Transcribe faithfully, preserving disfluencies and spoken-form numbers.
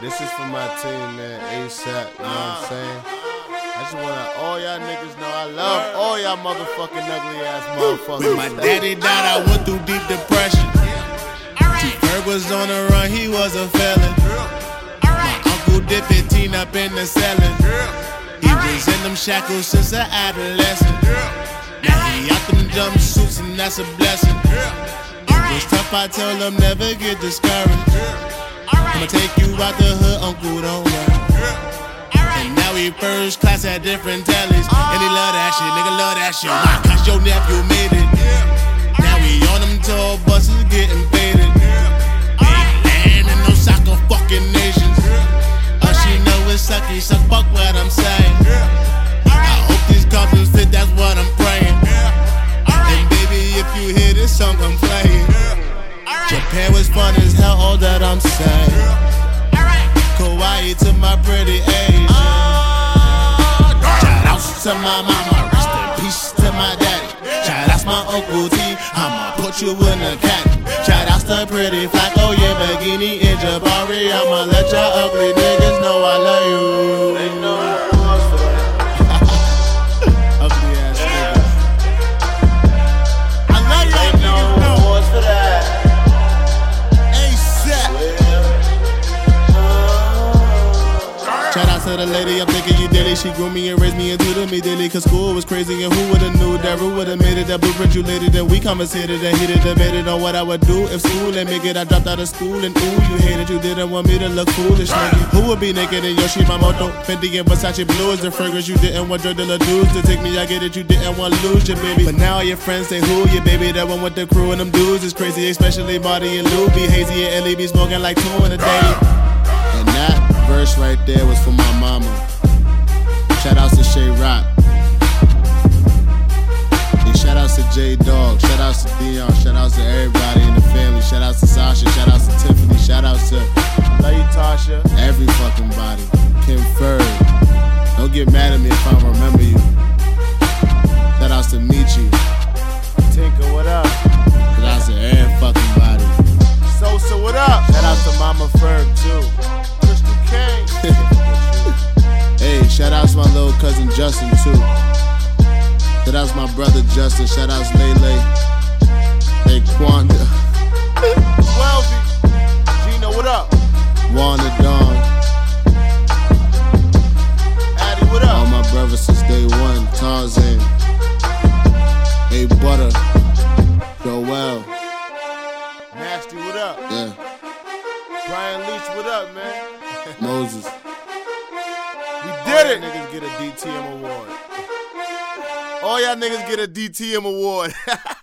this is for my team, man. ASAP, you know what I'm saying? I just wanna all y'all niggas know I love all y'all motherfucking ugly ass motherfuckers. When my daddy died, I went through deep depression. T-Ferg was on the run, he was a felon. My uncle dipped fifteen up in the selling. He was in them shackles since an adolescent. Now he out them jumpsuits and that's a blessing. It was tough, I told him never get discouraged. I'ma take you out the hood, uncle, don't worry. And now he first class at different tellies. And he love that shit, nigga love that shit. Why? Cause your nephew made it. Now we on them tour buses getting faded. Ain't land in no soccer fucking nations. All she know is sucky, suck fuck what I'm saying. I hope these couples fit, that's what I'm praying. And baby, if you hear this song, I'm playing. Japan was fun as hell, all that I'm saying. Kauai to my pretty Asian. Shout outs to my mama, rest in peace to my daddy. Shout outs my Uncle T, I'ma put you in a cat. Shout outs to pretty Flack, oh yeah, Begini and Jabari. I'ma let y'all ugly niggas know I love you. They know who was for that. Ugly ass niggas. I love y'all They know niggas, who no. was for that. Shout out to the lady, I'm thinking you daily. She grew me and raised me and tutored me daily. Cause school was crazy and who would've knew that Rue would've made it. That blueprint you later, then we conversated and heated debated on what I would do if school ain't make it. I dropped out of school and ooh, you hated, you didn't want me to look foolish, nigga. Who would be naked in Yoshi Mamoto? Fendi and Versace blue is the fragrance you didn't want drug dealer dudes to take me. I get it, you didn't want to lose your baby. But now all your friends say who your baby? That one with the crew and them dudes is crazy, especially Marty and Lou. Be hazy and Ellie be smoking like two in a day. And that verse right there was for my mama. Shout outs to Shay Rock. And shout outs to J Dog. Shout outs to Dion. Shout outs to everybody in the family. Shout outs to Sasha. Shout outs to Tiffany. Shout outs to Love you, Tasha. every fucking body. Kim Ferg. Don't get mad at me if I don't remember you. Shout outs to Michi. Tinker, what up? Shout outs to every fucking body. Sosa, what up? Shout out to Mama Ferg too. Crystal King. Hey, shout outs to my little cousin Justin too. Shout outs to my brother Justin. Shout outs to Lele. Hey, Quanda. Welby. Gino, what up? Wanda Dawn. Addy, what All up? my brothers since day one. Tarzan. Hey, Butter. Joel. Nasty, what up? Yeah. Brian Leach, what up, man? Moses. We All did y'all it. niggas get a D T M award. All y'all niggas get a D T M award.